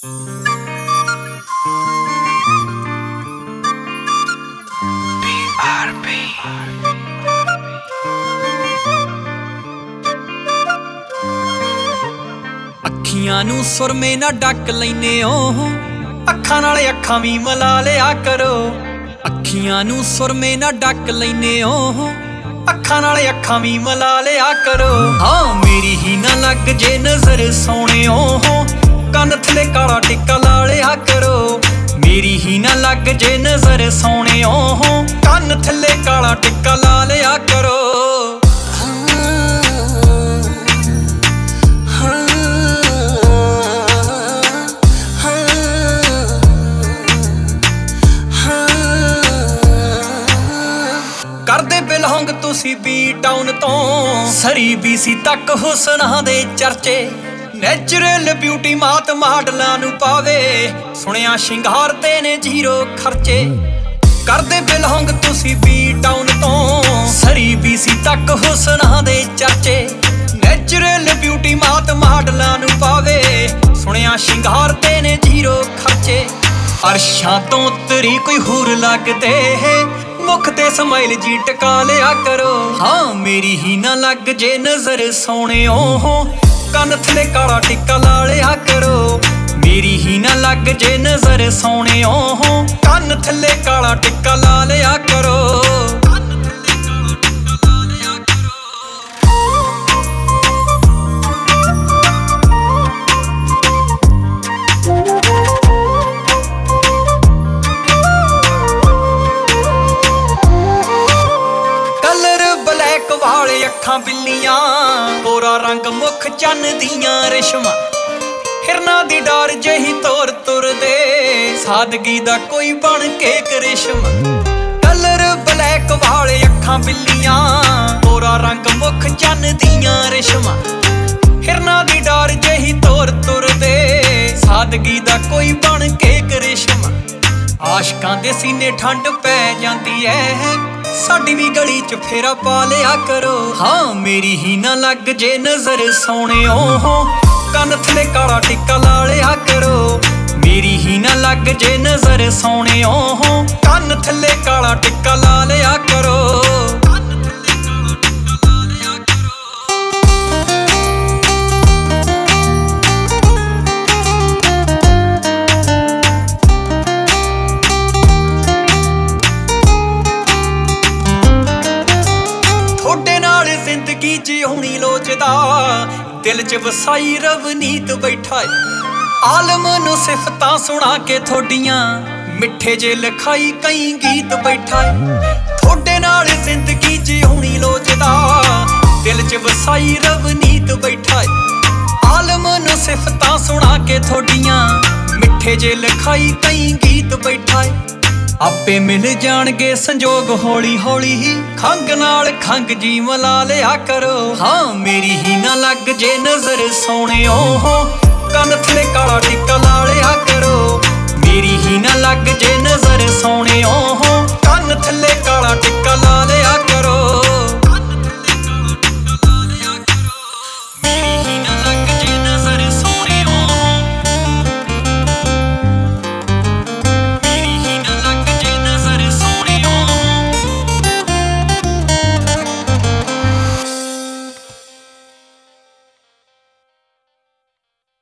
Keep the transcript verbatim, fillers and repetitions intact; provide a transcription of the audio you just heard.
ਅੱਖੀਆਂ ਨੂੰ ਸੁਰਮੇ ਨਾ ਡੱਕ ਲੈਨੇ ਓ, ਅੱਖਾਂ ਨਾਲ ਅੱਖਾਂ ਵੀ ਮਿਲਾ ਲਿਆ ਕਰੋ। ਅੱਖੀਆਂ ਨੂੰ ਸੁਰਮੇ ਨਾ ਡੱਕ ਲੈਨੇ ਓ, ਅੱਖਾਂ ਨਾਲ ਅੱਖਾਂ ਵੀ ਮਿਲਾ ਲਿਆ ਕਰੋ। ਹਾਂ ਮੇਰੀ ਹੀ ਨਾ ਲੱਗ ਜੇ ਨਜ਼ਰ ਸੋਹਣਿਓ, ਕੰਨ ਥਲੇ ਕਾਲਾ ਟਿੱਕਾ ਲਾ ਲਿਆ ਕਰੋ। ਮੇਰੀ ਹੀ ਨਾ ਲੱਗ ਜੇ ਨਜ਼ਰ ਸੋਹਣਿਓ, ਕੰਨ ਥਲੇ ਕਾਲਾ ਟਿੱਕਾ ਲਾ ਲਿਆ ਕਰੋ। ਕਰਦੇ ਬਿਲੋਂਗ ਤੁਸੀਂ ਬੀ ਟਾਊਨ ਤੋਂ, ਸਰੀ ਬੀ ਸੀ ਤੱਕ ਹੁਸਨਾਂ ਦੇ ਚਰਚੇ। ਨੈਚੁਰਲ ਬਿਊਟੀ ਮਾਤ ਮਾਡਲਾਂ ਨੂੰ ਪਾਵੇ, ਸੁਣਿਆ ਸ਼ਿੰਗਾਰ ਤੇ ਨੇ ਜ਼ੀਰੋ ਖਰਚੇ। ਕਰਦੇ ਬਿਲੋਂਗ ਤੁਸੀਂ ਬੀ ਟਾਊਨ ਤੋਂ, ਸਰੀ ਬੀ ਸੀ ਤੱਕ ਹੁਸਨਾਂ ਦੇ ਚਰਚੇ। ਨੈਚੁਰਲ ਬਿਊਟੀ ਮਾਤ ਮਾਡਲਾਂ ਨੂੰ ਪਾਵੇ, ਸੁਣਿਆ ਸ਼ਿੰਗਾਰ ਤੇ ਨੇ ਜ਼ੀਰੋ ਖਰਚੇ। ਅਰਸ਼ਾਂ ਤੋਂ ਉਤਰੀ ਕੋਈ ਹੂਰ ਲੱਗਦੇ, ਮੁਖ ਤੇ ਸਮਾਈਲ ਜੀ ਟਕਾ ਲਿਆ ਕਰੋ। ਹਾਂ ਮੇਰੀ ਹੀ ਨਾ ਲੱਗ ਜੇ ਨਜ਼ਰ ਸੋਹਣਿਓ, ਕੰਨ ਥਲੇ ਕਾਲਾ ਟਿੱਕਾ ਲਾ ਲਿਆ ਕਰੋ। ਮੇਰੀ ਹੀ ਨਾ ਲੱਗ ਜੇ ਨਜ਼ਰ ਸੋਹਣਿਓ, ਕੰਨ ਥਲੇ ਕਾਲਾ ਟਿੱਕਾ ਲਾ ਲਿਆ ਕਰੋ। ਵਾਲੇ ਅੱਖਾਂ ਬਿੱਲੀਆਂ, ਗੋਰਾ ਰੰਗ ਮੁੱਖ ਚੰਨ ਦੀਆਂ ਰੇਸ਼ਮਾਂ। ਹਿਰਨਾਂ ਦੀ ਡਾਰ ਜਿਹੀ ਤੋਰ ਤੁਰਦੇ, ਸਾਦਗੀ ਦਾ ਕੋਈ ਬਣ ਕੇ ਕਰਿਸ਼ਮਾ। ਕਲਰ ਬਲੈਕ ਵਾਲੇ ਅੱਖਾਂ ਬਿੱਲੀਆਂ, ਗੋਰਾ ਰੰਗ ਮੁੱਖ ਚੰਨ ਦੀਆਂ ਰੇਸ਼ਮਾਂ। ਹਿਰਨਾਂ ਦੀ ਡਾਰ ਜਿਹੀ ਤੋਰ ਤੁਰਦੇ, ਸਾਦਗੀ ਦਾ ਕੋਈ ਬਣ ਕੇ ਕਰਿਸ਼ਮਾ। ਆਸ਼ਕਾਂ ਦੇ ਸੀਨੇ ਠੰਡ ਪੈ ਜਾਂਦੀ ਐ, ਸਾਡੀ ਵੀ ਗਲੀ ਚ ਫੇਰਾ ਪਾ ਲਿਆ ਕਰੋ। ਹਾਂ ਮੇਰੀ ਹੀ ਨਾ ਲੱਗ ਜੇ ਨਜ਼ਰ ਸੋਹਣਿਓ, ਕੰਨ ਥਲੇ ਕਾਲਾ ਟਿੱਕਾ ਲਾ ਲਿਆ ਕਰੋ। ਮੇਰੀ ਹੀ ਨਾ ਲੱਗ ਜੇ ਨਜ਼ਰ ਸੋਹਣਿਓ, ਕੰਨ ਥਲੇ ਕਾਲਾ ਟਿੱਕਾ ਲਾ ਲਿਆ ਕਰੋ। ਜ਼ਿੰਦਗੀ ਜਿਉਣੀ ਲੋਚਦਾ, ਦਿਲ ਚ ਵਸਾਈ ਰਵਨੀਤ ਬੈਠਾ ਏ। ਆਲਮ ਨੂੰ ਸਿਫਤਾਂ ਸੁਣਾ ਕੇ ਥੋਡੀਆਂ, ਮਿੱਠੇ ਜੇ ਲਿਖਾਈ ਕਈ ਗੀਤ ਬੈਠਾ ਏ। ਥੋਡੇ ਨਾਲ ਜ਼ਿੰਦਗੀ ਜਿਉਣੀ ਲੋਚਦਾ, ਦਿਲ ਚ ਵਸਾਈ ਰਵਨੀਤ ਬੈਠਾ ਏ। ਆਲਮ ਨੂੰ ਸਿਫਤਾਂ ਸੁਣਾ ਕੇ ਥੋਡੀਆਂ, ਮਿੱਠੇ ਜੇ ਲਿਖਾਈ ਕਈ ਗੀਤ ਬੈਠਾ ਏ। ਆਪੇ ਮਿਲ ਜਾਣਗੇ ਸੰਜੋਗ ਹੌਲੀ ਹੌਲੀ ਹੀ, ਖੰਗ ਨਾਲ ਖੰਗ ਜੀ ਮਿਲਾ ਲਿਆ ਕਰੋ। ਹਾਂ ਮੇਰੀ ਹੀ ਨਾ ਲੱਗ ਜੇ ਨਜ਼ਰ ਸੋਹਣਿਓ, ਕੰਨ ਥਲੇ ਕਾਲਾ ਟਿੱਕਾ ਲਾ ਲਿਆ ਕਰੋ। ਮੇਰੀ ਹੀ ਨਾ ਲੱਗ ਜੇ ਨਜ਼ਰ ਸੋਹਣਿਓ, ਕੰਨ ਥਲੇ ਕਾਲਾ ਟਿੱਕਾ ਲਾ ਲਿਆ ਕਰੋ।